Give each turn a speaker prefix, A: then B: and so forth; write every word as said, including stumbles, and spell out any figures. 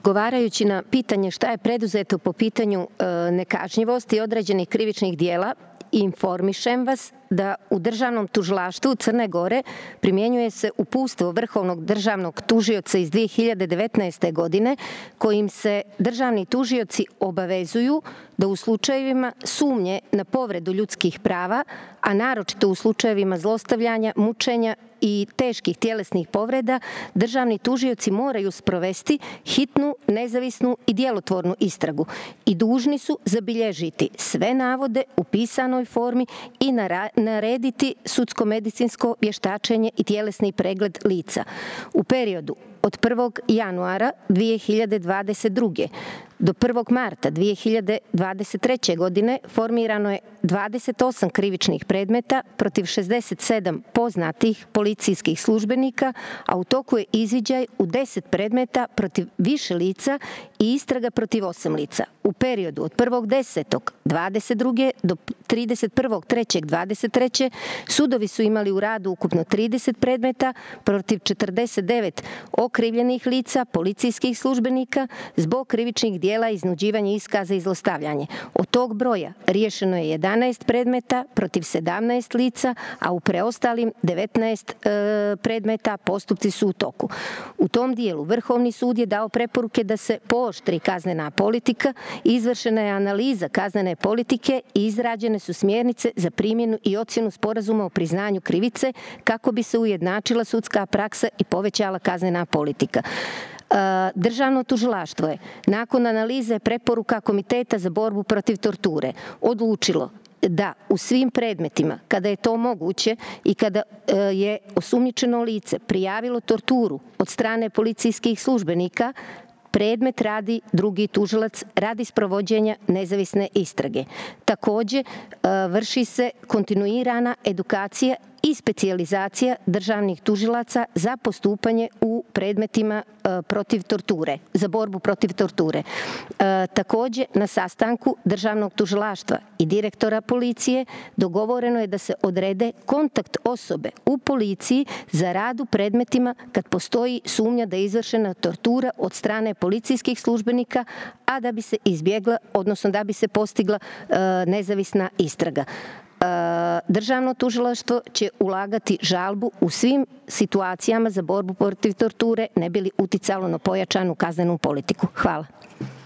A: Odgovarajući na pitanje šta je preduzeto po pitanju nekažnjivosti određenih krivičnih dijela, informišem vas da u Državnom tužilaštvu Crne Gore primjenjuje se uputstvo Vrhovnog državnog tužioca iz dve hiljade devetnaeste. godine, kojim se državni tužioci obavezuju da u slučajevima sumnje na povredu ljudskih prava, a naročito u slučajevima zlostavljanja, mučenja i teških tjelesnih povreda, državni tužioci moraju sprovesti hitnu, nezavisnu i djelotvornu istragu i dužni su zabilježiti sve navode u pisanoj formi i narediti sudsko-medicinsko vještačenje i tjelesni pregled lica. U periodu od prvog januara dve hiljade dvadeset druge. do prvog marta dve hiljade dvadeset treće. godine formirano je dvadeset osam krivičnih predmeta protiv šezdeset sedam poznatih policijskih službenika, a u toku je izviđaj u deset predmeta protiv više lica i istraga protiv osam lica. U periodu od prvog desetog dvadeset druge. do trideset prvog trećeg dvadeset treće. sudovi su imali u radu ukupno trideset predmeta protiv četrdeset devet okrivljenih lica, policijskih službenika, zbog krivičnih dijela iznuđivanja iskaza i zlostavljanje. Od tog broja riješeno je jedanaest predmeta protiv sedamnaest lica, a u preostalim devetnaest e, predmeta postupci su u toku. U tom dijelu Vrhovni sud je dao preporuke da se pooštri kaznena politika, izvršena je analiza kaznene politike i izrađene su smjernice za primjenu i ocjenu sporazuma o priznanju krivice kako bi se ujednačila sudska praksa i povećala kaznena politika. Državno tužilaštvo je nakon analize preporuka Komiteta za borbu protiv torture odlučilo da u svim predmetima, kada je to moguće i kada je osumnjičeno lice prijavilo torturu od strane policijskih službenika, predmet radi drugi tužilac radi sprovođenja nezavisne istrage. Takođe, vrši se kontinuirana edukacija i specijalizacija državnih tužilaca za postupanje u predmetima protiv torture, za borbu protiv torture. Takođe, na sastanku Državnog tužilaštva i direktora policije dogovoreno je da se odrede kontakt osobe u policiji za rad u predmetima kad postoji sumnja da je izvršena tortura od strane policijskih službenika, a da bi se izbjegla, odnosno da bi se postigla nezavisna istraga. Državno tužilaštvo će ulagati žalbu u svim situacijama za borbu protiv torture, ne bi li uticalo na pojačanu kaznenu politiku. Hvala.